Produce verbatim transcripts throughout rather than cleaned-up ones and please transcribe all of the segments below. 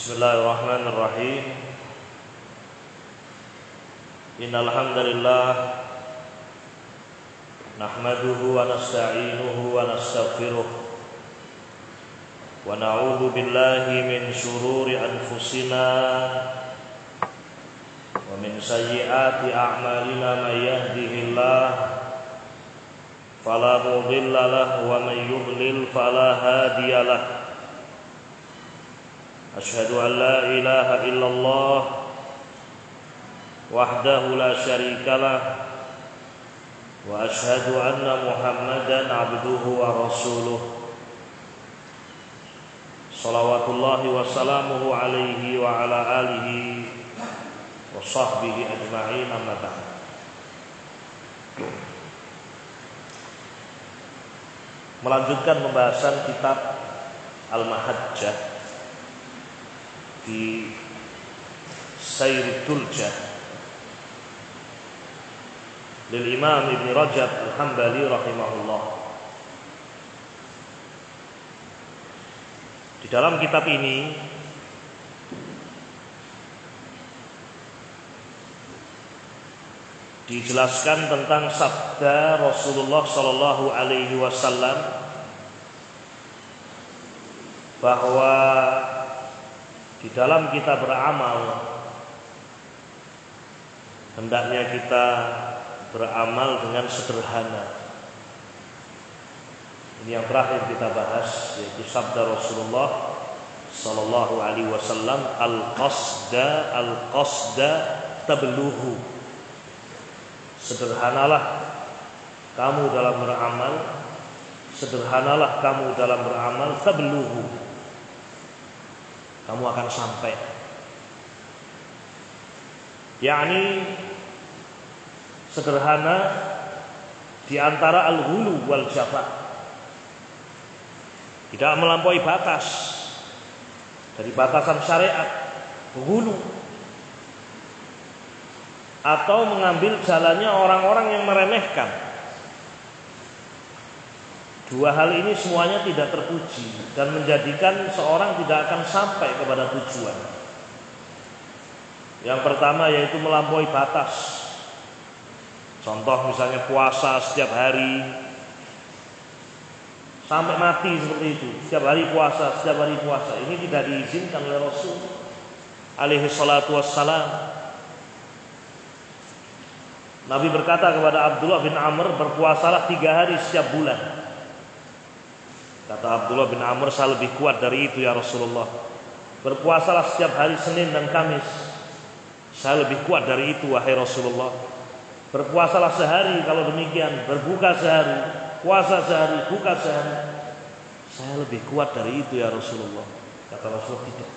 Bismillahirrahmanirrahim. Innal hamdalillah nahmaduhu wa nasta'inuhu wa nastaghfiruh wa na'udzu billahi min shururi anfusina wa min sayyiati a'malina may yahdihillah fala mudilla lahu wa may yudlil fala hadiyalah. Asyhadu an la ilaha illallah wahdahu la syarikalah wa asyhadu anna Muhammadan abduhu wa rasuluh. Shalawatullahi wa salamuhu alaihi wa ala alihi wa sahbihi ajma'in, amma ba'd. Melanjutkan pembahasan kitab Al-Mahajjah di Sayr Tuljah lil Imam Ibn Rajab Al-Hambali rahimahullah. Di dalam kitab ini dijelaskan tentang sabda Rasulullah sallallahu alaihi wasallam bahwa di dalam kita beramal hendaknya kita beramal dengan sederhana. Ini yang terakhir kita bahas, yaitu sabda Rasulullah sallallahu alaihi wasallam, al-qasda al-qasda tablughu. Sederhanalah kamu dalam beramal, sederhanalah kamu dalam beramal, tablughu, kamu akan sampai. yakni sederhana di antara al-ghulu wal jafa, tidak melampaui batas dari batasan syariat, ghulu, atau mengambil jalannya orang-orang yang meremehkan. Dua hal ini semuanya tidak terpuji dan menjadikan seorang tidak akan sampai kepada tujuan. Yang pertama yaitu melampaui batas. Contoh misalnya puasa setiap hari sampai mati seperti itu, setiap hari puasa, setiap hari puasa. Ini tidak diizinkan oleh Rasul alaihi salatu wassalam. Nabi berkata kepada Abdullah bin Amr, berpuasalah tiga hari setiap bulan. Kata Abdullah bin Amr, saya lebih kuat dari itu ya Rasulullah. Berpuasalah setiap hari Senin dan Kamis. Saya lebih kuat dari itu wahai Rasulullah. Berpuasalah sehari kalau demikian, berbuka sehari, puasa sehari, buka sehari. Saya lebih kuat dari itu ya Rasulullah. Kata Rasulullah, tidak.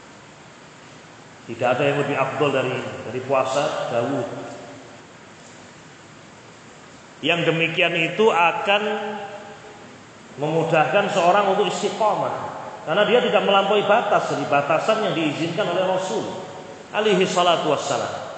Tidak ada yang lebih afdol dari ini, dari puasa Daud. Yang demikian itu akan memudahkan seorang untuk istiqomah, karena dia tidak melampaui batas dari batasan yang diizinkan oleh Rasul alaihi salatu wassalam.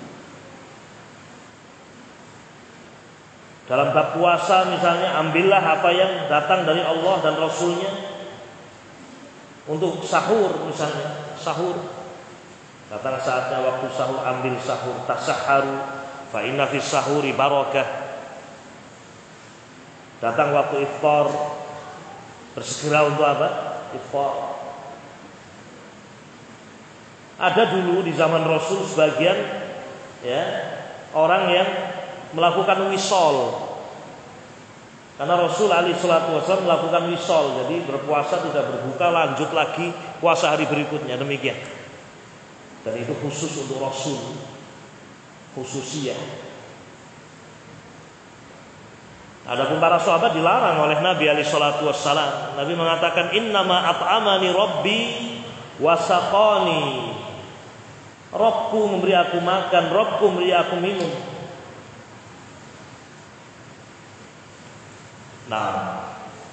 Dalam bab puasa misalnya, ambillah apa yang datang dari Allah dan Rasulnya. Untuk sahur misalnya, sahur, datang saatnya waktu sahur, ambil sahur. Tasahharu fa inna fis sahuri barakah. Datang waktu iftar, bersegera untuk apa? Iftar. Ada dulu di zaman Rasul sebagian ya orang yang melakukan wisol, karena Rasul alaihi salatu wasallam melakukan wisol, jadi berpuasa tidak berbuka, lanjut lagi puasa hari berikutnya, demikian. Dan itu khusus untuk Rasul, khususiyah. Adapun para sahabat dilarang oleh Nabi alaihi salatu wassalam. Nabi mengatakan, innama at'amani rabbi wasaqani. Rabbku memberi aku makan, Rabbku memberi aku minum. Nah,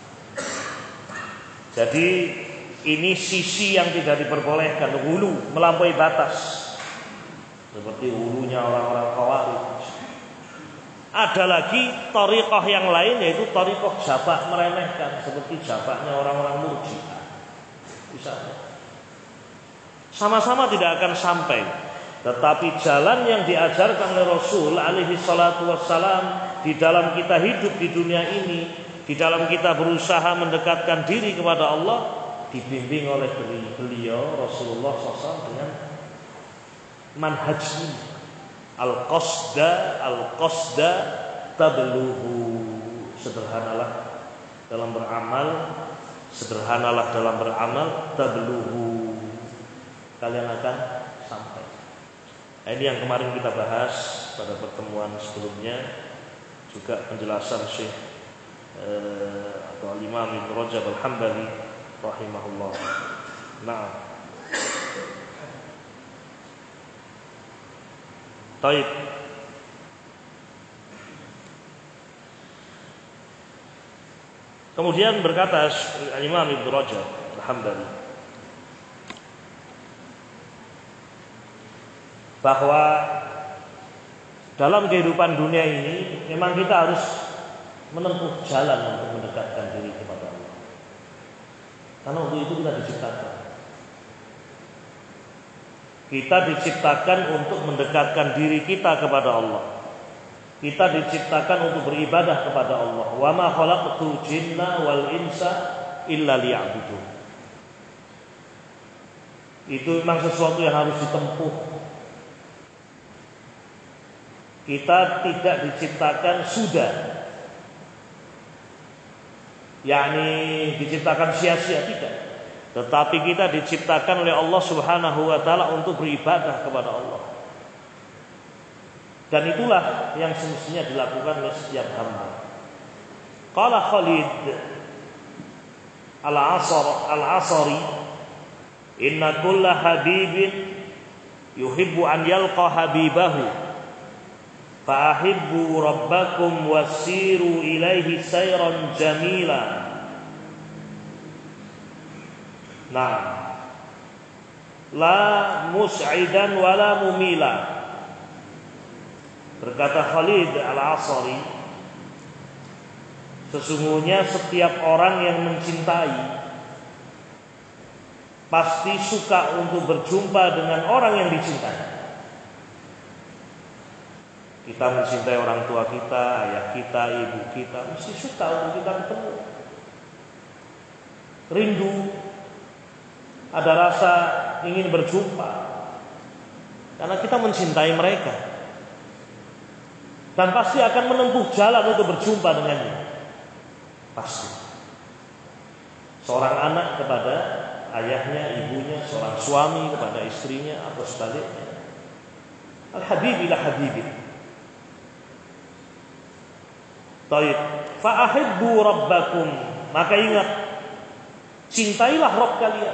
jadi ini sisi yang tidak diperbolehkan, hulu, melampaui batas, seperti hulunya orang-orang Khawarij. Ada lagi thariqah yang lain, yaitu thariqah jafa, meremehkan, seperti jafanya orang-orang Murji'ah misalnya. sama-sama tidak akan sampai. Tetapi jalan yang diajarkan oleh Rasul alaihi salatu wassalam di dalam kita hidup di dunia ini, di dalam kita berusaha mendekatkan diri kepada Allah, dibimbing oleh beliau Rasulullah shallallahu alaihi wasallam dengan manhaj ini. Al-qasda al-qasda tabluhu. Sederhanalah dalam beramal, sederhanalah dalam beramal, tabluhu, kalian akan sampai. Nah, ini yang kemarin kita bahas pada pertemuan sebelumnya, juga penjelasan Syekh eh, atau Imam Ibnu Rajab Al-Hambali rahimahullah. Nah, baik. Kemudian berkata Imam Ibnu Rajab Al-Hambali bahwa dalam kehidupan dunia ini memang kita harus menempuh jalan untuk mendekatkan diri kepada Allah. Karena untuk itu kita diciptakan. Kita diciptakan untuk mendekatkan diri kita kepada Allah. Kita diciptakan untuk beribadah kepada Allah. Wa ma khalaqtul jinna wal insa illa liya'budun. Itu memang sesuatu yang harus ditempuh. Kita tidak diciptakan sudah, yakni diciptakan sia-sia, tidak. Tetapi kita diciptakan oleh Allah Subhanahu wa taala untuk beribadah kepada Allah. Dan itulah yang semestinya dilakukan oleh setiap hamba. Qala Khalid Al-Asar Al-Asari, inna kulla habibin yuhibbu an yalqa habibahu, fa ahibbu rabbakum wasiru ilaihi sayran jamila. Nah, la mus'idan wala mumila. Berkata Khalid Al-Asari, sesungguhnya setiap orang yang mencintai pasti suka untuk berjumpa dengan orang yang dicintai. Kita mencintai orang tua kita, ayah kita, ibu kita, mesti suka untuk kita ketemu. Rindu, ada rasa ingin berjumpa, karena kita mencintai mereka. Dan pasti akan menempuh jalan untuk berjumpa dengannya. Pasti. Seorang anak kepada ayahnya, ibunya, seorang suami kepada istrinya, atau sebaliknya. Al-Habib ila Habibin. Taib. Fa'ahibbu rabbakum. Maka ingat, cintailah Rabb kalian.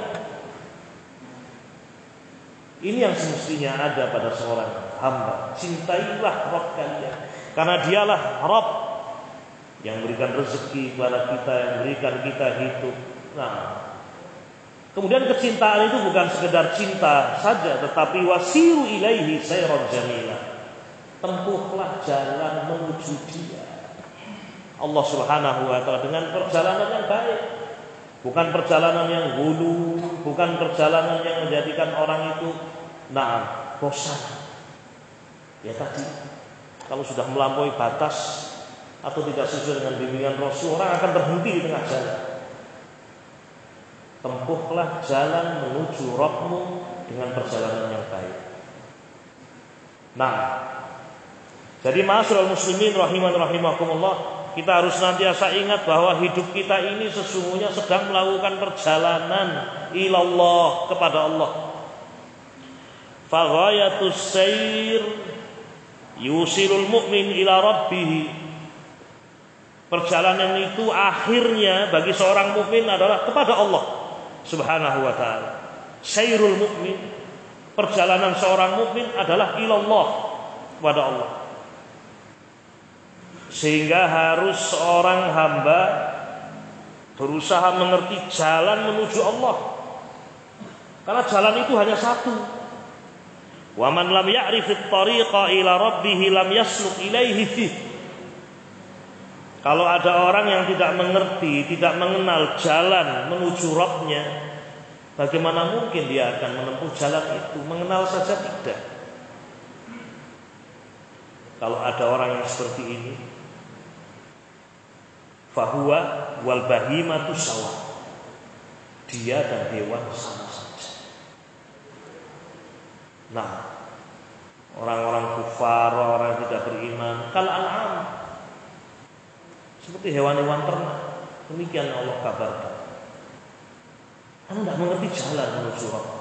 Ini yang semestinya ada pada seorang hamba. Cintailah Rabb kalian. Karena dialah Rabb yang berikan rezeki kepada kita, yang berikan kita hidup. Nah, kemudian kecintaan itu bukan sekedar cinta saja, tetapi wasiru ilaihi sayran jamila. Tempuhlah jalan menuju Dia, Allah Subhanahu wa taala, dengan perjalanan yang baik. Bukan perjalanan yang hulu, bukan perjalanan yang menjadikan orang itu nah bosan. Ya tadi, kalau sudah melampaui batas atau tidak sesuai dengan bimbingan Rasul, orang akan berhenti di tengah jalan. Tempuhlah jalan menuju Rabbmu dengan perjalanan yang baik. Nah, jadi ma'asyiral muslimin rahiman rahimakumullah, kita harus senantiasa ingat bahwa hidup kita ini sesungguhnya sedang melakukan perjalanan ilallah, kepada Allah. Fa ghayatus sayr yusilul mu'min ila rabbih. Perjalanan itu akhirnya bagi seorang mukmin adalah kepada Allah Subhanahu wa taala. Sayrul mu'min, perjalanan seorang mukmin adalah ilallah, kepada Allah. Sehingga harus seorang hamba berusaha mengerti jalan menuju Allah. Karena jalan itu hanya satu. Wa man lam ya'rifit tariqa ila rabbih lam yasluk ilaihi fi. Kalau ada orang yang tidak mengerti, tidak mengenal jalan menuju Rabbnya, Bagaimana mungkin dia akan menempuh jalan itu? Mengenal saja tidak. Kalau ada orang yang seperti ini, fahuwa wal bahimatu sawa. Dia dan hewan sama saja. Nah, orang-orang kufar, orang yang tidak beriman, kal an'am, seperti hewan-hewan ternak. Demikian Allah kabarkan. Anda tidak mengerti jalan menuju Allah.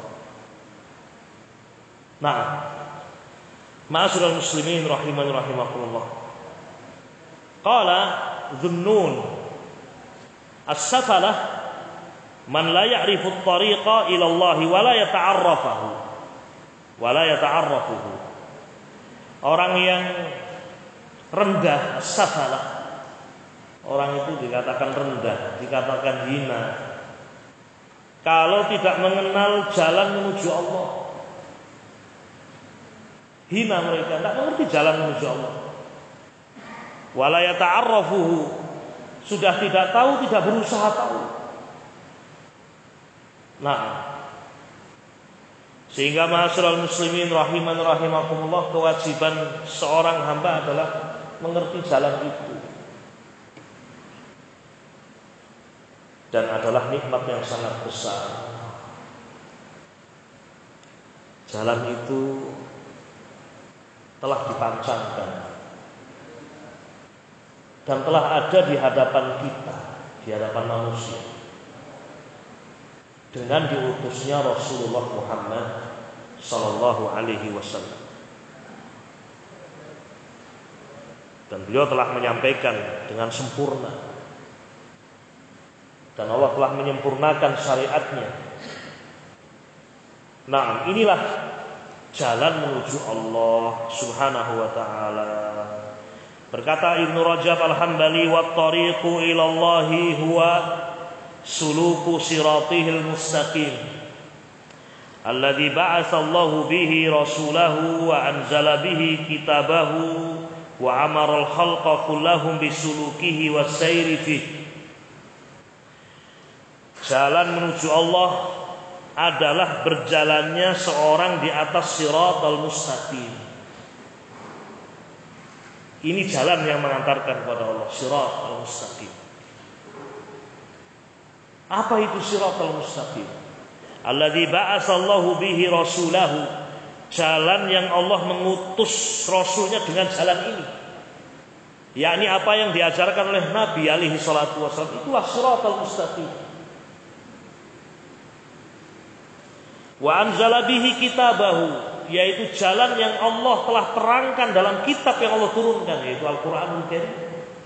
Nah, ma'asyiral muslimin rahimani rahimakumullah. Qala Dhunnun as-safalah man la ya'rifu at-tariqa ila Allah wa la yata'arrafahu wa la yata'arrafuhu. Orang yang rendah, as-safalah. Orang itu dikatakan rendah, dikatakan hina kalau tidak mengenal jalan menuju Allah. Hina mereka, tidak mengerti jalan menuju Allah. Wala yata'arrafuhu, sudah tidak tahu, tidak berusaha tahu. Nah, sehingga ma'asyiral muslimin rahiman rahimakumullah, kewajiban seorang hamba adalah mengerti jalan itu. Dan adalah nikmat yang sangat besar. Jalan itu telah dipancangkan dan telah ada di hadapan kita, di hadapan manusia, dengan diutusnya Rasulullah Muhammad sallallahu alaihi wasallam. Dan beliau telah menyampaikan dengan sempurna. Dan Allah telah menyempurnakan syariatnya. Nah, inilah jalan menuju Allah subhanahu wa ta'ala. Berkata Ibnu Rajab al-Hambali, wa tariqu ilallahi huwa suluku siratihil mustaqim alladhi ba'atha Allahu bihi rasulahu wa anzala bihi kitabahu wa amara al-khalqa kullahum bisulukihi wa sayri fihi. Jalan menuju Allah adalah berjalannya seorang di atas siratal mustaqim. Ini jalan yang mengantarkan kepada Allah, siratal mustaqim. Apa itu siratal mustaqim? Alladzi ba'atsallahu bihi rasulahu. Jalan yang Allah mengutus rasulnya dengan jalan ini. Yakni apa yang diajarkan oleh Nabi alaihi salatu wasallam, itulah siratal mustaqim. Wa anzala bihi kitabahu, yaitu jalan yang Allah telah terangkan dalam kitab yang Allah turunkan, yaitu Al-Qur'anul Karim.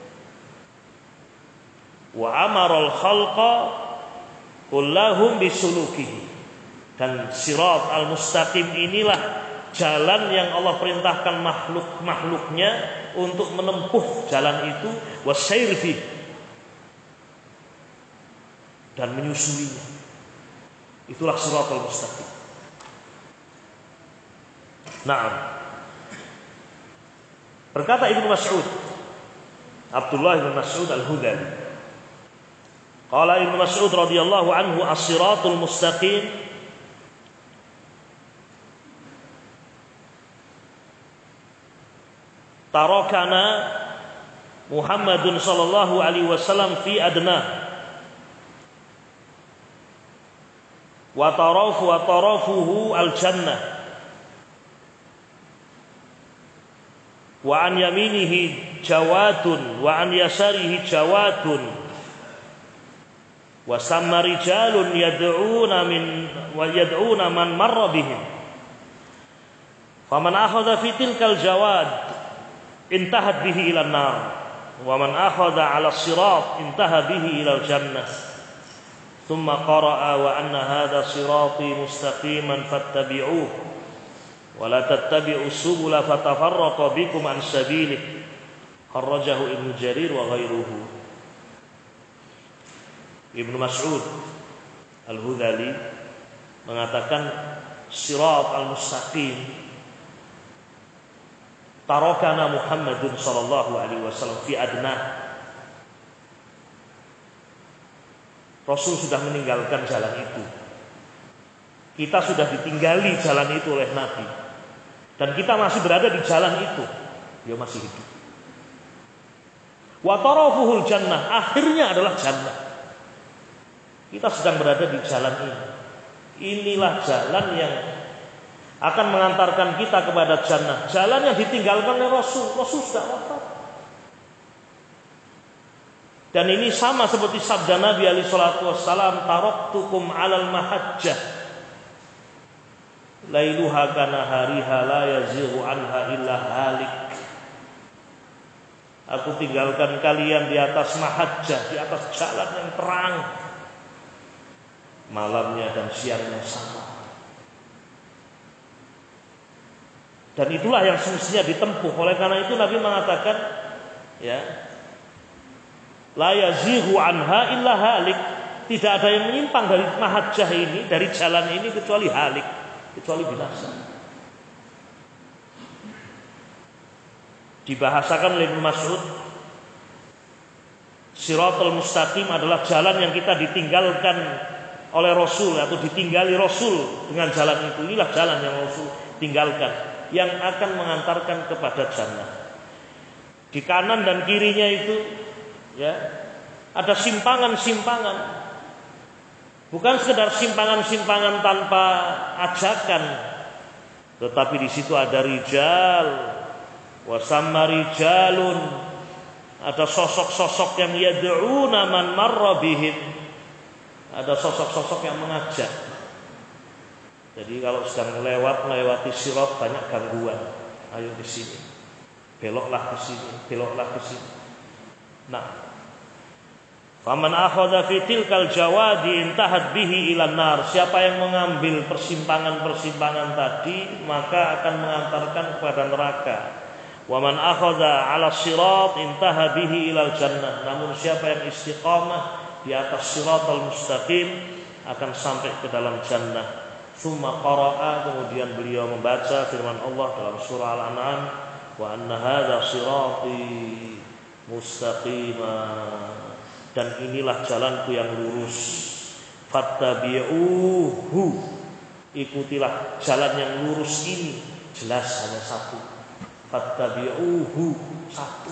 Wa amaral khalqa kullahum bisulukihi, dan sirat al-mustaqim inilah jalan yang Allah perintahkan makhluk-makhluknya untuk menempuh jalan itu, wasair fi, dan menyusuinya. Itulah siratal mustaqim. Naam. Berkata Ibnu Mas'ud, Abdullah bin Mas'ud al-Hudali, qala Ibnu Mas'ud radhiyallahu anhu, as-siratul mustaqim tarakana Muhammadun sallallahu alaihi wasallam fi adna wa tarafu wa tarafuhu al-jannah wa an yaminihi jawadun wa an yasarihi jawadun wa samma rijalun yad'una min wa yad'una man marra bihim faman akhadha fi tilkal jawad intahat bihi ila an-nar wa man akhadha 'ala as-sirat intaha bihi ila al-jannah. ثم قرأ وأن هذا صراطي مستقيما فاتبعوه ولا تتبعوا السبل فتفرق بكم عن سبيله. خرجه ابن جرير وغيره. Ibnu Mas'ud al-Hudali mengatakan sirat al-mustaqim tarakana Muhammadun sallallahu alaihi wasallam fi adna. Rasul sudah meninggalkan jalan itu Kita sudah ditinggali jalan itu oleh Nabi. Dan kita masih berada di jalan itu. Dia masih hidup. Wa tarafuhul jannah, akhirnya adalah jannah. Kita sedang berada di jalan ini. Inilah jalan yang akan mengantarkan kita kepada jannah. Jalan yang ditinggalkan oleh Rasul. Rasul sudah wafat. Dan ini sama seperti sabda Nabi alaihi salatu wassalam, taraktukum 'alal mahajjah lailuha kanahariha la yazighu anha illa halik. Aku tinggalkan kalian di atas mahajjah, di atas jalan yang terang. Malamnya dan siangnya sama. Dan itulah yang semestinya ditempuh. Oleh karena itu Nabi mengatakan, ya, la yazighu anha illa halik. Tidak ada yang menyimpang dari mahajjah ini, dari jalan ini kecuali halik, kecuali binasa. Dibahasakan oleh Ibnu Mas'ud, Shiratal Mustaqim adalah jalan yang kita ditinggalkan oleh Rasul atau ditinggali Rasul dengan jalan itu. Inilah jalan yang Rasul tinggalkan yang akan mengantarkan kepada jannah. Di kanan dan kirinya itu, ya, ada simpangan-simpangan. Bukan sekedar simpangan-simpangan tanpa ajakan, tetapi di situ ada rijal, wasamma rijalun, ada sosok-sosok yang yad'una man marra bihim, ada sosok-sosok yang mengajak. Jadi kalau sedang lewat melewati sirat banyak gangguan, ayo ke sini, beloklah ke sini, beloklah ke sini. Nah, faman akhadha fi tilkal jawadi intahat bihi ilan nar. Siapa yang mengambil persimpangan-persimpangan tadi, maka akan mengantarkan kepada neraka. Wa man akhadha 'ala sirat intaha bihi ilal jannah. Namun siapa yang istiqamah di atas siratal mustaqim akan sampai ke dalam jannah. Tsumma qara'a, kemudian beliau membaca firman Allah dalam surah Al-An'am, wa anna hadza sirati mustaqima, dan inilah jalanku yang lurus. Fattabi'uhu, ikutilah jalan yang lurus ini. Jelas hanya satu. Fattabi'uhu, satu.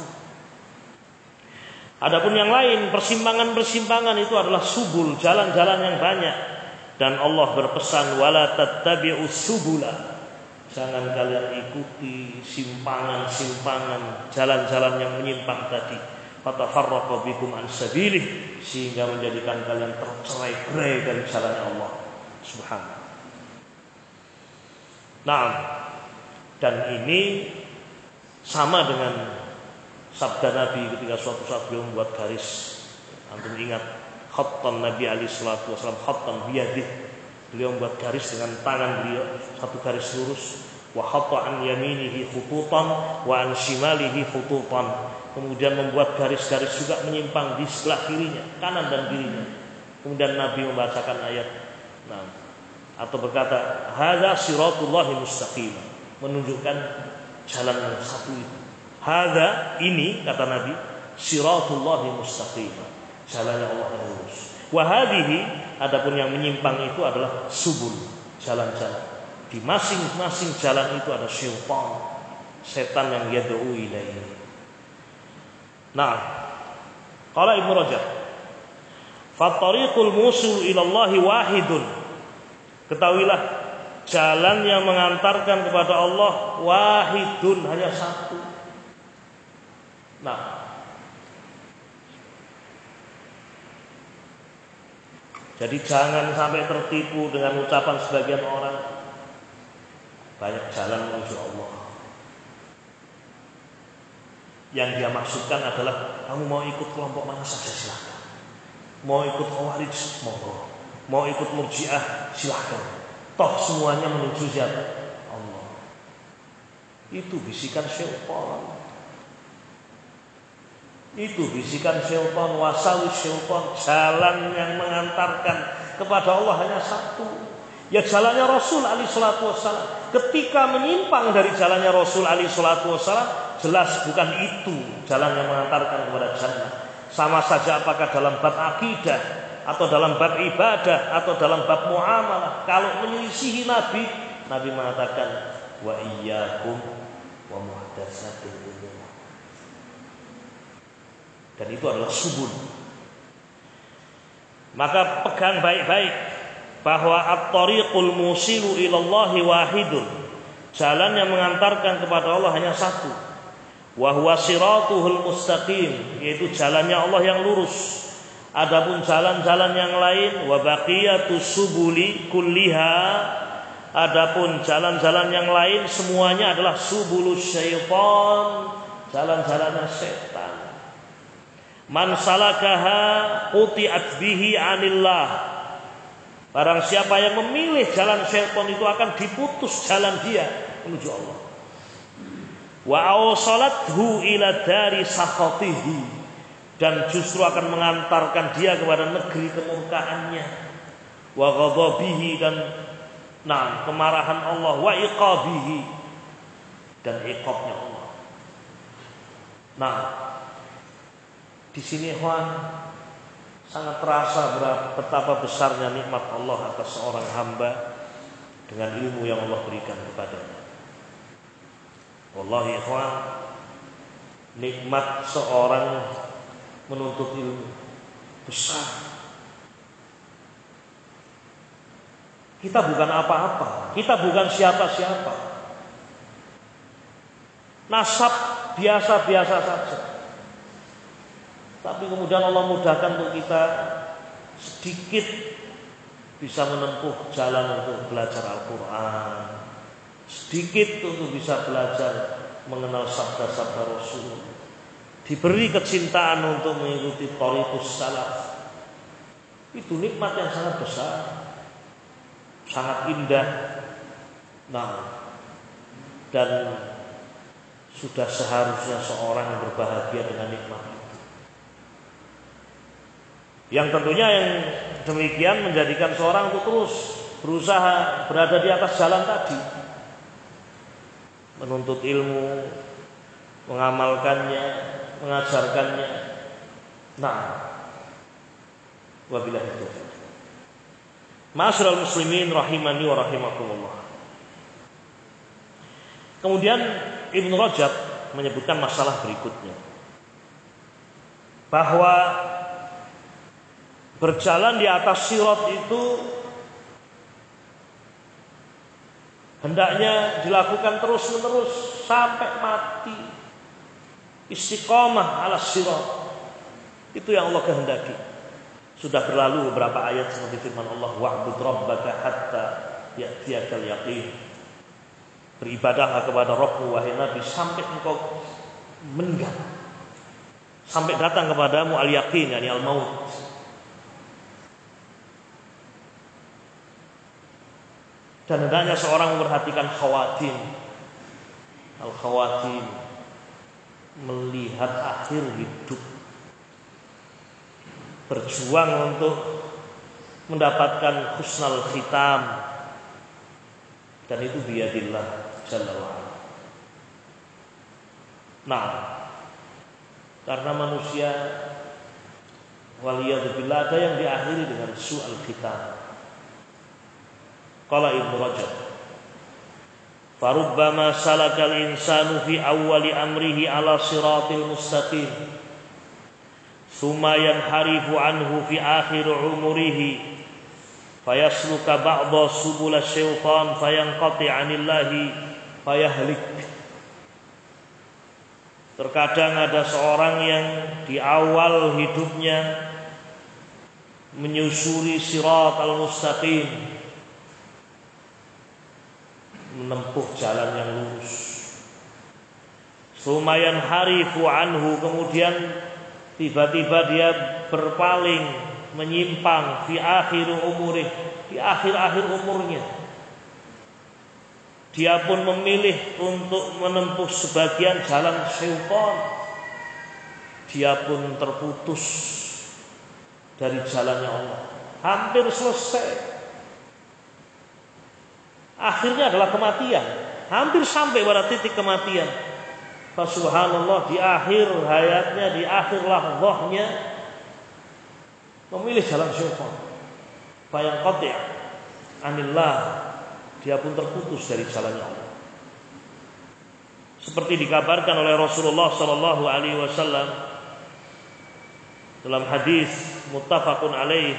Adapun yang lain, persimpangan-persimpangan itu adalah subul, jalan-jalan yang banyak. Dan Allah berpesan, wala tattabi'us subula, jangan kalian ikuti simpangan-simpangan, jalan-jalan yang menyimpang tadi. Fatafarraqa bikum an sabilih, sehingga menjadikan kalian tercerai-berai dari jalannya Allah Subhanahu. Nah, dan ini sama dengan sabda Nabi ketika suatu saat beliau membuat garis. Antum ingat khattan Nabi alaihi salatu wasallam, khattan biyadih. Beliau membuat garis dengan tangan beliau, satu garis lurus. Wa khatta an yaminihi khututan wa an shimalihi khututan. Kemudian membuat garis-garis juga menyimpang di sebelah kirinya, kanan dan kirinya. Kemudian Nabi membacakan ayat, nah, atau berkata, hadza siratullahi mustaqim, menunjukkan jalan yang satu itu. Hadza, ini kata Nabi, siratullahi mustaqim, jalannya Allah yang lurus. Wa hadhihi, adapun yang menyimpang itu adalah subul, jalan-jalan. Di masing-masing jalan itu ada syaitan, setan yang yad'u ilaihi. Nah, qala Ibnu Rajab, "Fattariqul musul ila Allah wahidun." Ketahuilah, jalan yang mengantarkan kepada Allah wahidun, hanya satu. Nah, jadi jangan sampai tertipu dengan ucapan sebagian orang, banyak jalan menuju Allah. Yang dia maksudkan adalah, kamu mau ikut kelompok mana saja silakan. Mau ikut Khawarij, monggo. Mau ikut Murji'ah, silakan. Toh semuanya menuju siapa? Allah. Itu bisikan syaitan. Itu bisikan syaitan, wasawis syaitan. Jalan yang mengantarkan kepada Allah hanya satu. Ya jalannya Rasul alaihi salatu wassalam. Ketika menyimpang dari jalannya Rasul alaihi salatu wassalam, jelas bukan itu jalan yang mengantarkan kepada jannah. Sama saja apakah dalam bab akidah atau dalam bab ibadah atau dalam bab muamalah, kalau menyelisihi Nabi, Nabi mengatakan wa iyyakum wa muhdatsatil umur. Dan itu adalah subul. Maka pegang baik-baik bahwa at-tariqul musilu ilallahi wahidun. Jalan yang mengantarkan kepada Allah hanya satu. Wa huwa siratuhul mustaqim, yaitu jalannya Allah yang lurus. Adapun jalan-jalan yang lain, wa baqiyatus subuli kulliha, adapun jalan-jalan yang lain semuanya adalah subulus syaitan, jalan-jalannya setan. Man salakaha quti'at bihi 'anillah. Barang siapa yang memilih jalan syaitan itu akan diputus jalan dia menuju Allah. Wa awsalathu ila dari sakhatihi, dan justru akan mengantarkan dia kepada negeri kemurkaannya. Wa ghadabihi, dan nah kemarahan Allah. Wa iqabihi, dan iqabnya Allah. Nah, di sini ikhwan sangat terasa betapa besarnya nikmat Allah atas seorang hamba dengan ilmu yang Allah berikan kepadanya. Wallahi ikhwan, nikmat seorang menuntut ilmu besar. Kita bukan apa-apa, kita bukan siapa-siapa. Nasab biasa-biasa saja. Tapi kemudian Allah mudahkan untuk kita sedikit bisa menempuh jalan untuk belajar Al-Quran, sedikit untuk bisa belajar mengenal sabda-sabda Rasul, diberi kecintaan untuk mengikuti thariqus salaf. Itu nikmat yang sangat besar, sangat indah. Nah, dan sudah seharusnya seorang berbahagia dengan nikmat itu. Yang tentunya yang demikian menjadikan seorang untuk terus berusaha berada di atas jalan tadi, menuntut ilmu, mengamalkannya, mengajarkannya. Nah, wabillahi taufiq. Ma'asyiral muslimin rahimani wa rahimakumullah. Kemudian Ibnu Rajab menyebutkan masalah berikutnya, bahwa berjalan di atas sirat itu hendaknya dilakukan terus-menerus sampai mati. Istiqamah ala sirat, itu yang Allah kehendaki. Sudah berlalu beberapa ayat seperti firman Allah, wa'bud rabbaka hatta ya'tiyakal yaqin. Beribadahlah kepada Rabbmu wahai Nabi sampai engkau meninggal, sampai datang kepadamu al-yaqin, yakni al-maut. Dan hendaknya seorang memperhatikan khawatim. Al-khawatim, melihat akhir hidup, berjuang untuk mendapatkan husnul khitam, dan itu biyadillah jalla wa'ala. Nah, karena manusia waliyadzubillah ada yang diakhiri dengan su'al khitam. Qala Ibnu Rajab, farubbama salakal insanu fi awwali amrihi ala siratil mustaqim, thumma yanharifu anhu fi akhir umurihi, fayasluka ba'da subul syaitan fayanqati 'anillahi fayahlik. Terkadang ada seorang yang di awal hidupnya menyusuri sirat al-mustaqim, menempuh jalan yang lurus. Sumayan harifu anhu, kemudian tiba-tiba dia berpaling, menyimpang fi akhir umurih, di akhir-akhir umurnya. Dia pun memilih untuk menempuh sebagian jalan syaitan. Dia pun terputus dari jalannya Allah, hampir selesai. Akhirnya adalah kematian, hampir sampai pada titik kematian. Subhanallah, di akhir hayatnya, di akhir lahzahnya, memilih jalan syaitan, fayanqati' anillah, dia pun terputus dari jalannya Allah. Seperti dikabarkan oleh Rasulullah sallallahu alaihi wasallam dalam hadis muttafaqun alaih,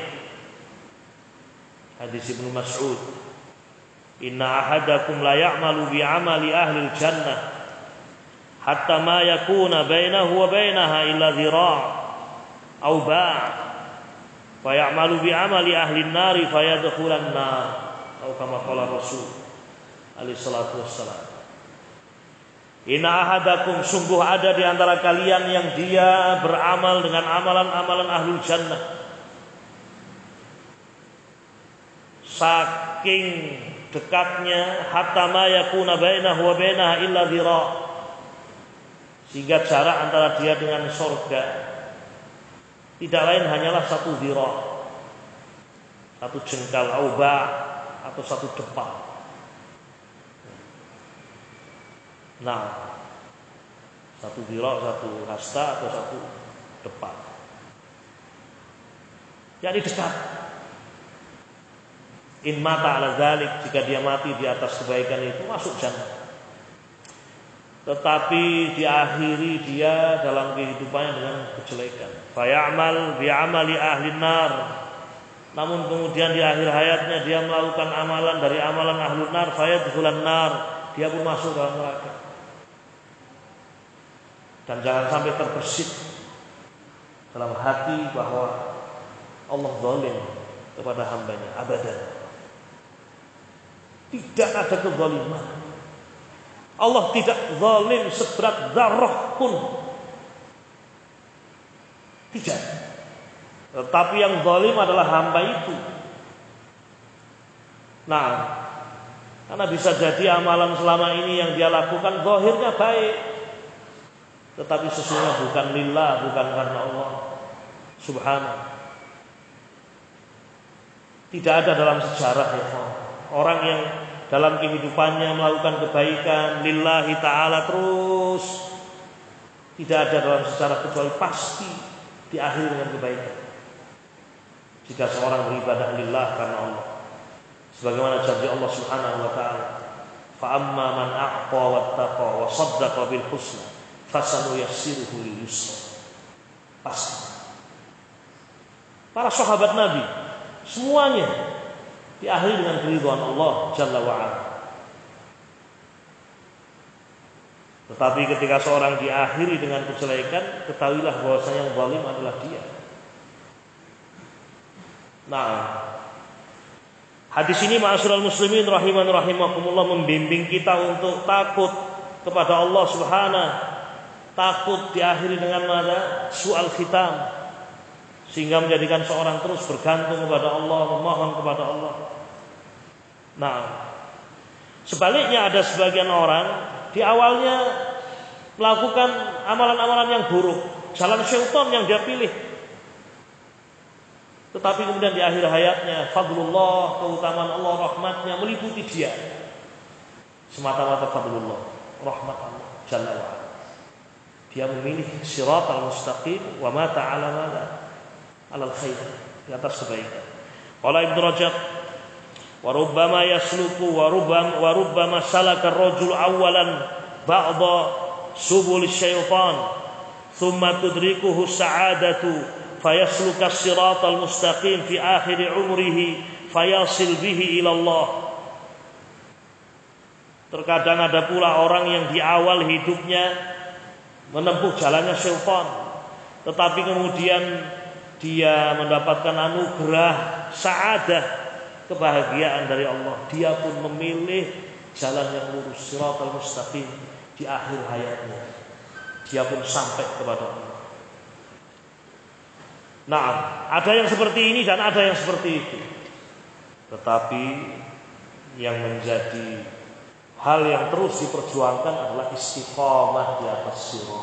hadis Ibnu Mas'ud, inna ahadakum la ya'malu bi 'amali ahli al-jannah hatta ma yakuna bainahu wa bainaha illa dhira' aw ba' fa ya'malu bi 'amali ahli an-nari fayadkhulan nar, atau kama qala Rasul alaihi salatu wassalam. Inna ahadakum, sungguh ada di antara kalian yang dia beramal dengan amalan-amalan ahlul jannah, saking dekatnya, hatta ma yakuna bainahu wa bainaha illa dhira', sehingga jarak antara dia dengan surga tidak lain hanyalah satu dhira', satu jengkal, auba, atau satu depa. Nah, satu dhira', satu hasta, atau satu depa, yakni dekat. In mata ala dzalik, jika dia mati di atas kebaikan itu masuk jannah. Tetapi diakhiri dia dalam kehidupannya dengan kejelekan. Faya'mal bi'amali ahli nar. Namun kemudian di akhir hayatnya dia melakukan amalan dari amalan ahlun nar, fayadkhulan nar, dia pun masuk dalam neraka. Dan jangan sampai terbersit dalam hati bahwa Allah zalim kepada hambanya, abadan. Tidak ada kezaliman. Allah tidak zalim seberat zarrah pun. Tidak. Tetapi yang zalim adalah hamba itu. Nah, karena bisa jadi amalan selama ini yang dia lakukan zahirnya baik, tetapi sesungguhnya bukan lillah, bukan karena Allah subhanahu. Tidak ada dalam sejarah ya, orang yang dalam kehidupannya melakukan kebaikan lillahi ta'ala terus, tidak ada dalam sejarah, kecuali pasti diakhiri dengan kebaikan jika seorang beribadah lillah karena Allah. Sebagaimana janji Allah subhanahu wa ta'ala, fa amma man a'ta wattaqa wa saddaqa bil husna fasanuyassiruhu lil yusra. Pasti para sahabat Nabi semuanya diakhiri dengan keridhaan Allah jalla wa ala. Tetapi ketika seorang diakhiri dengan kejelekan, ketahuilah bahwasanya yang zalim adalah dia. Nah, hadis ini ma'asyiral muslimin rahiman rahimakumullah membimbing kita untuk takut kepada Allah subhanahu, takut diakhiri dengan mana? Su'al khitam, sehingga menjadikan seorang terus bergantung kepada Allah, memohon kepada Allah. Nah, sebaliknya ada sebagian orang di awalnya melakukan amalan-amalan yang buruk, jalan syaitan yang dia pilih, tetapi kemudian di akhir hayatnya fadlullah, keutamaan Allah, rahmatnya meliputi dia, semata-mata fadlullah, rahmat Allah jalla wa ala. Dia memilih siratal mustaqim wa ma ta'ala mala alal khair, di atas kebaikan. Qala Ibnu Rajab, wa rubbama yasluku wa rubbama wa rubbama salaka ar-rajul awwalan ba'da subul syaitan thumma tudrikuhu sa'adatu fayasluka as-siratal mustaqim fi akhir umrihi fayasil bihi ila Allah. Terkadang ada pula orang yang di awal hidupnya menempuh jalannya syaitan, tetapi kemudian dia mendapatkan anugerah sa'adah, kebahagiaan dari Allah. Dia pun memilih jalan yang lurus, siratal mustaqim, di akhir hayatnya. Dia pun sampai kepada Allah. Nah, ada yang seperti ini dan ada yang seperti itu. Tetapi yang menjadi hal yang terus diperjuangkan adalah istiqamah di atas sirat.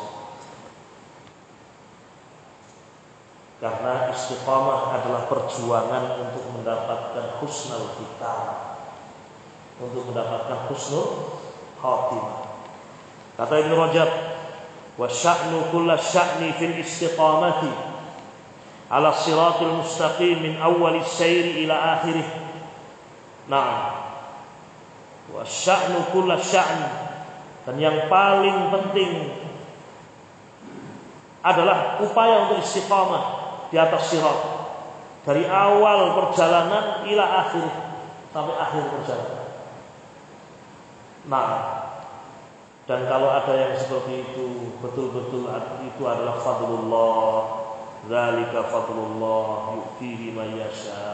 Karena istiqamah adalah perjuangan untuk mendapatkan husnul khitam, untuk mendapatkan husnul khatimah. Kata Ibnu Rajab, wa sya'nu kullu sya'ni fil istiqamati ala siratil mustaqim min awwalis sayri ila akhirih. Nah, wa sya'nu kullu sya'n, dan yang paling penting adalah upaya untuk istiqamah di atas sirat dari awal perjalanan ila akhir, sampai akhir perjalanan. Nah, dan kalau ada yang seperti itu, betul-betul itu adalah fadlullah. Dzalika fadlullah yu'tihi man yasha.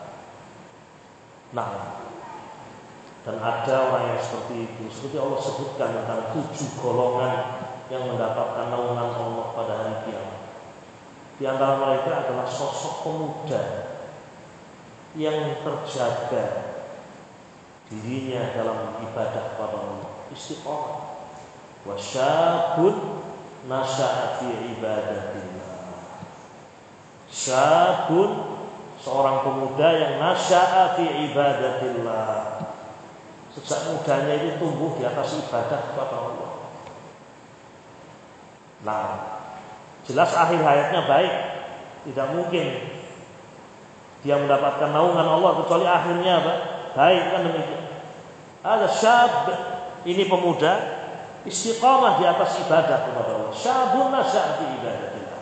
Nah, dan ada orang yang seperti itu, seperti Allah sebutkan tentang tujuh golongan yang mendapatkan naungan Allah pada hari kiamat. Di antara mereka adalah sosok pemuda yang terjaga dirinya dalam ibadah kepada Allah, istiqomah. Wa syabun nasha'a fi ibadatillah. Syabun, seorang pemuda yang nasha'a fi ibadatillah, sejak mudanya itu tumbuh di atas ibadah kepada Allah. Nah, jelas akhir hayatnya baik. Tidak mungkin dia mendapatkan naungan Allah kecuali akhirnya apa? Baik, kan demikian. Ada syab, ini pemuda istiqamah di atas ibadah kepada Allah. Syabun nasha'a fi ibadatillah.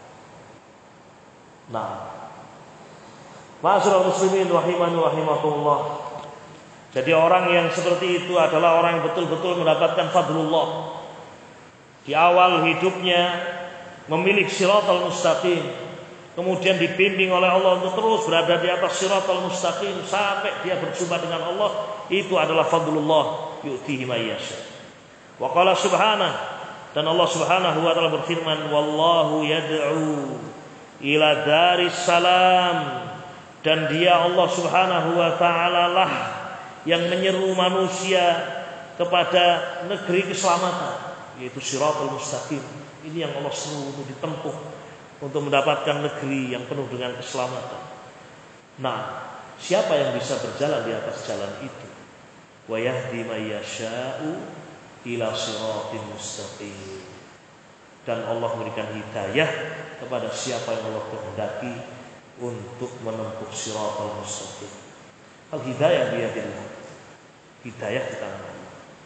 Nah, ma'asyiral muslimin rahimani wa rahimakumullah. Jadi orang yang seperti itu adalah orang yang betul-betul mendapatkan fadlullah. Di awal hidupnya memilih siratal mustaqim, kemudian dibimbing oleh Allah untuk terus berada di atas siratal mustaqim sampai dia berjumpa dengan Allah. Itu adalah fadlullah yu'tihi man yasha. Wa qala subhanahu, dan Allah Subhanahu wa taala berfirman, wallahu yad'u ila daris salam, dan dia Allah Subhanahu wa taala lah yang menyeru manusia kepada negeri keselamatan, yaitu siratal mustaqim. Ini yang Allah seru untuk ditempuh untuk mendapatkan negeri yang penuh dengan keselamatan. Nah, siapa yang bisa berjalan di atas jalan itu? Wa yahdi may yasha'u ila siratal mustaqim. Dan Allah memberikan hidayah kepada siapa yang Allah kehendaki untuk menempuh siratal mustaqim. Al hidayah biyadillah. Hidayah di tangan Allah.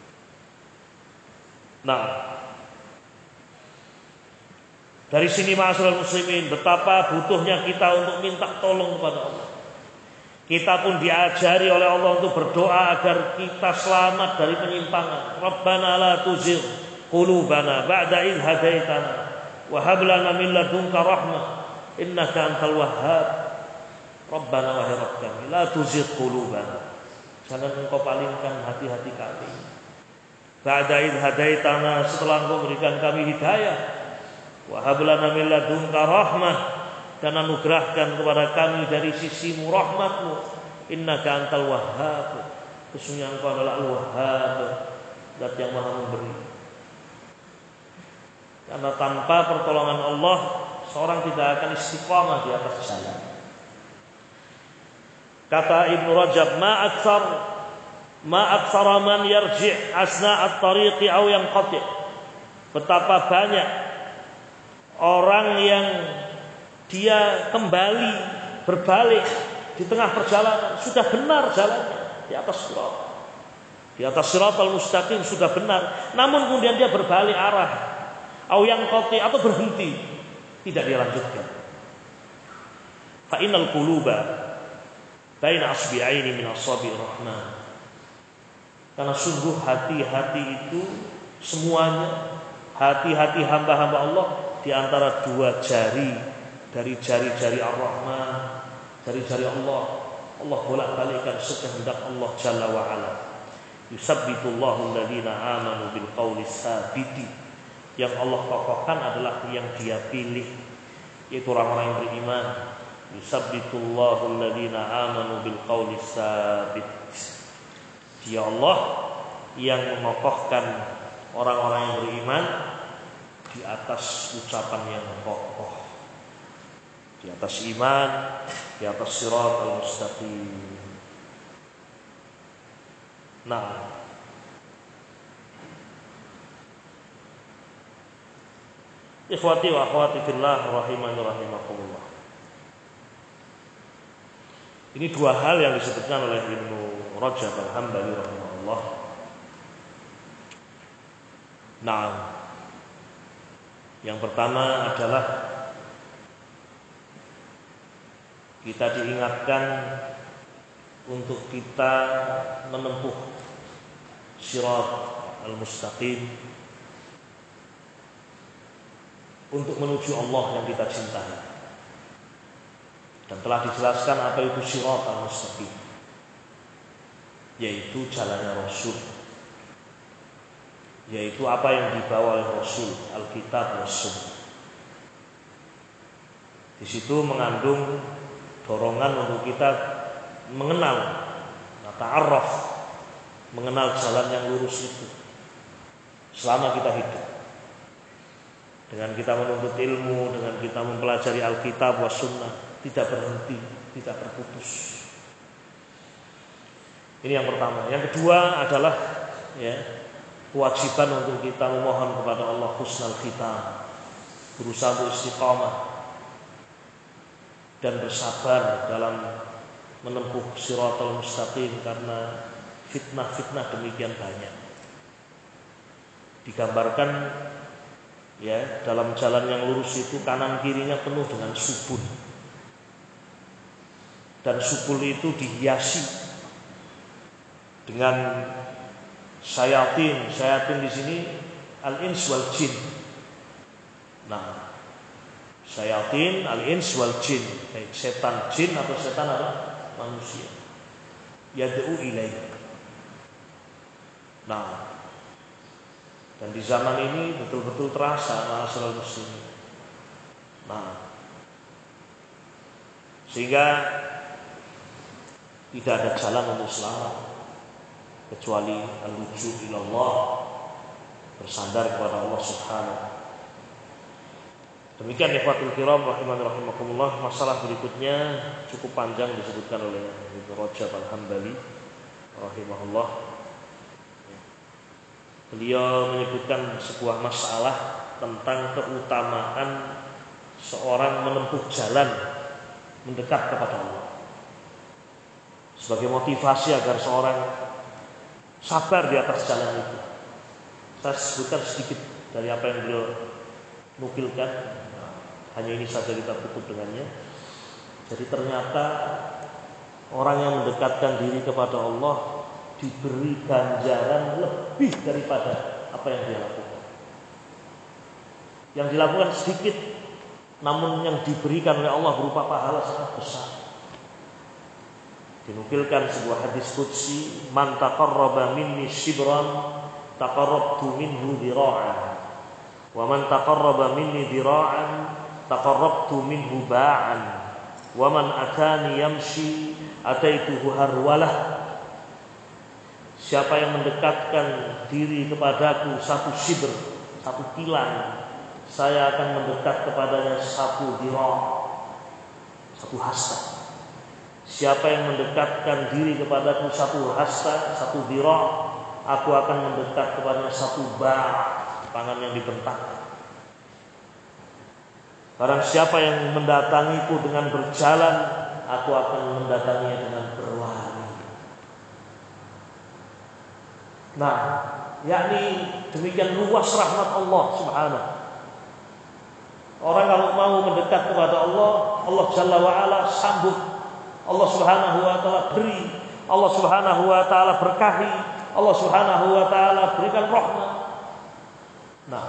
Nah, dari sini ma'asyiral muslimin, betapa butuhnya kita untuk minta tolong kepada Allah. Kita pun diajari oleh Allah untuk berdoa agar kita selamat dari penyimpangan. Rabbana la tuzigh qulubana ba'da idh hadaitana wa hab lana min ladunka rahmah innaka antal wahhab. Rabbana wa rabb kami la tuzigh qulubana, jangan engkau palingkan hati-hati kami. Ba'da idh hadaitana, setelah engkau berikan kami hidayah. Wa hab lana min ladunka rahmah, dan anugerahkan kepada kami dari sisimu rahmatmu. Innaka antal wahhab, sesungguhnya engkau adalah al-wahhab, zat yang maha memberi. Karena tanpa pertolongan Allah, seorang tidak akan istiqamah di atas jalan. Kata Ibnu Rajab, ma aktsar ma aktsara man yarji' asna at-tariqi aw yanqati'. Betapa banyak orang yang dia kembali berbalik di tengah perjalanan, sudah benar jalannya di atas sirat, di atas siratal mustaqim sudah benar, namun kemudian dia berbalik arah, au yang qati, atau berhenti, tidak dia lanjutkan. Fa innal quluba baina asbi'aini min asabi'ir rahman. Karena sungguh hati-hati itu semuanya, hati-hati hamba-hamba Allah di antara dua jari dari jari-jari Ar-Rahman, jari-jari Allah. Allah bolak-balikkan sekehendak Allah Jalla wa Ala. Yusabbitullahu alladziina aamanu bil qawli tsabiti. Yang Allah kokohkan adalah yang Dia pilih, yaitu orang-orang yang beriman. Yusabbitullahu alladziina aamanu bil qawli tsabit. Dia Allah yang mengokohkan orang-orang yang beriman di atas ucapan yang kokoh, di atas iman, di atas siratal mustaqim. Nah, ikhwati wa akhwati fillah rahimani rahimakumullah. Ini dua hal yang disebutkan oleh Ibnu Rajab Al-Hambali rahimahullah. Nah, yang pertama adalah kita diingatkan untuk kita menempuh Shirat al-mustaqim untuk menuju Allah yang kita cintai. Dan telah dijelaskan apa itu Shirat al-mustaqim, yaitu jalannya Rasul, yaitu apa yang dibawa oleh Rasul, Alkitab dan Sunnah. Di situ mengandung dorongan untuk kita mengenal, ta'arraf, mengenal jalan yang lurus itu selama kita hidup. Dengan kita menuntut ilmu, dengan kita mempelajari Alkitab wa Sunnah, tidak berhenti, tidak terputus. Ini yang pertama. Yang kedua adalah ya, kewajiban untuk kita memohon kepada Allah husnul khitam, berusaha untuk istiqamah dan bersabar dalam menempuh Shiratal Mustaqim, karena fitnah-fitnah demikian banyak. Digambarkan ya, dalam jalan yang lurus itu kanan kirinya penuh dengan subul. Dan subul itu dihiasi dengan syayatin. Syayatin di sini al-ins wal jin. Nah, syayatin al-ins wal jin, baik setan jin atau setan apa? Manusia. Yad'u ilaihi. Nah, dan di zaman ini betul-betul terasa ma'asyiral muslimin. Nah, sehingga tidak ada jalan untuk selamat kecuali al-luju ilallah, bersandar kepada Allah Subhanahu. Demikian ikhwatul kiram rahimani rahimakumullah. Masalah berikutnya cukup panjang disebutkan oleh Ibnu Rajab Al-Hambali rahimahullah. Beliau menyebutkan sebuah masalah tentang keutamaan seorang menempuh jalan mendekat kepada Allah, sebagai motivasi agar seorang sabar di atas jalan itu. Saya sebutkan sedikit dari apa yang beliau nukilkan, hanya ini saja kita tutup dengannya. Jadi ternyata orang yang mendekatkan diri kepada Allah diberi ganjaran lebih daripada apa yang dia lakukan. Yang dilakukan sedikit, namun yang diberikan oleh Allah berupa pahala sangat besar. Dinukilkan sebuah hadis qudsi, man taqarraba minni shibran taqarrabtu minhu dhira'an, wa man taqarraba minni dhira'an taqarrabtu minhu ba'an, wa man atani yamshi ataituhu harwalah. Siapa yang mendekatkan diri kepadaku satu shibr, satu kilan, saya akan mendekat kepadanya satu dhira', satu hasta. Siapa yang mendekatkan diri kepadaku satu hasta, satu dhira', aku akan mendekat kepadanya satu ba', tangan yang dibentak. Barang siapa yang mendatangiku dengan berjalan, aku akan mendatanginya dengan berlari. Nah, yakni demikian luas rahmat Allah Subhanahu. Orang kalau mau mendekat kepada Allah, Allah Jalla wa Ala sambut, Allah Subhanahu wa taala beri, Allah Subhanahu wa taala berkahi, Allah Subhanahu wa taala berikan rahmat. Nah,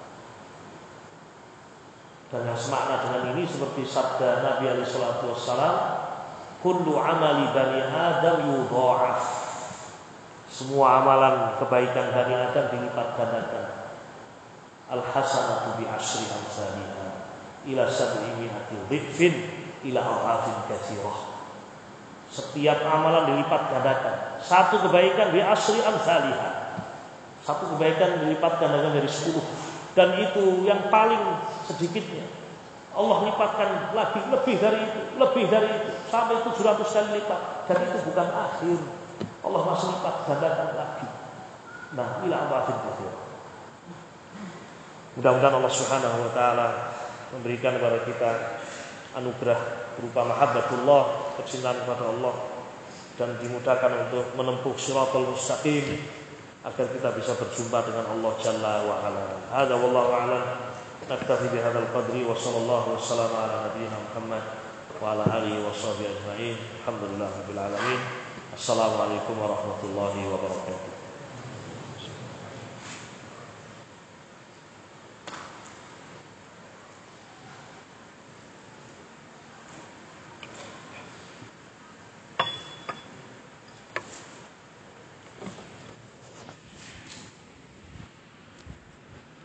dan yang semakna dengan ini seperti sabda Nabi alaihi salatu wassalam, kullu amali bani Adam yudha'af. Semua amalan kebaikan Bani Adam dilipat gandakan. Al-hasanatu bi asyri amsalha ila sab'i mi'ati dhifin ila adhafin katsirah. Setiap amalan dilipat gandakan. Satu kebaikan bi asyri amsalha. Satu kebaikan dilipat gandakan dari sepuluh. Dan itu yang paling sedikitnya. Allah lipatkan lagi lebih dari itu, lebih dari itu, sampai tujuh ratus kali lipat. Dan itu bukan akhir. Allah masih lipat gandakan lagi. Nah, ila adhafin katsirah. Mudah-mudahan Allah Subhanahu wa taala memberikan kepada kita anugerah berupa mahabbatullah, kecintaan kepada Allah dan dimudahkan untuk menempuh shiratal mustaqim agar kita bisa berjumpa dengan Allah Jalla wa Ala. Hada wallahu a'lam. Naktafi bihadzal qadri wa sallallahu wasallam ala nabiyyina Muhammad wa ala alihi wa sahbihi ajma'in. Alhamdulillahirabbil alamin. Assalamualaikum warahmatullahi wabarakatuh.